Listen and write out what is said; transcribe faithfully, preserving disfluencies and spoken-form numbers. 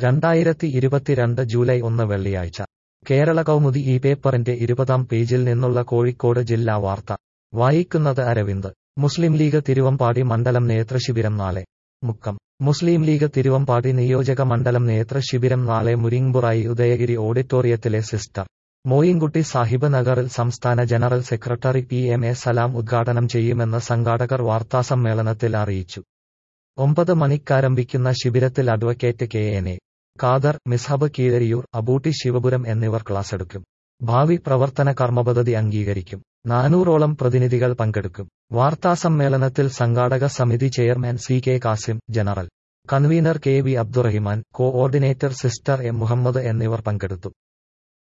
രണ്ടായിരത്തി ഇരുപത്തിരണ്ട് ജൂലൈ ഒന്ന് വെള്ളിയാഴ്ച കേരള കൗമുദി ഈ പേപ്പറിന്റെ ഇരുപതാം പേജിൽ നിന്നുള്ള കോഴിക്കോട് ജില്ലാ വാർത്ത വായിക്കുന്നത് അരവിന്ദ്. മുസ്ലിം ലീഗ് തിരുവമ്പാടി മണ്ഡലം നേതൃശിബിരം നാളെ. മുക്കം. മുസ്ലിം ലീഗ് തിരുവമ്പാടി നിയോജക മണ്ഡലം നേതൃശിബിരം നാളെ മുരിങ്ങുംപുറായി ഉദയഗിരി ഓഡിറ്റോറിയത്തിലെ സിസ്റ്റർ മോയിൻകുട്ടി സാഹിബ് നഗറിൽ സംസ്ഥാന general secretary P M A Salam ഉദ്ഘാടനം ചെയ്യുമെന്ന് സംഘാടകർ വാർത്താസമ്മേളനത്തിൽ അറിയിച്ചു. ഒമ്പത് മണിക്കാരംഭിക്കുന്ന ശിബിരത്തിൽ advocate K N A Khader, Mishab Keezhariyur, Abootty Sivapuram എന്നിവർ ക്ലാസെടുക്കും. ഭാവി പ്രവർത്തന കർമ്മപദ്ധതി അംഗീകരിക്കും. നാനൂറോളം പ്രതിനിധികൾ പങ്കെടുക്കും. വാർത്താസമ്മേളനത്തിൽ സംഘാടക സമിതി chairman C K Kasim, general convener K V Abdurahiman, coordinator sister M Muhammad എന്നിവർ പങ്കെടുത്തു.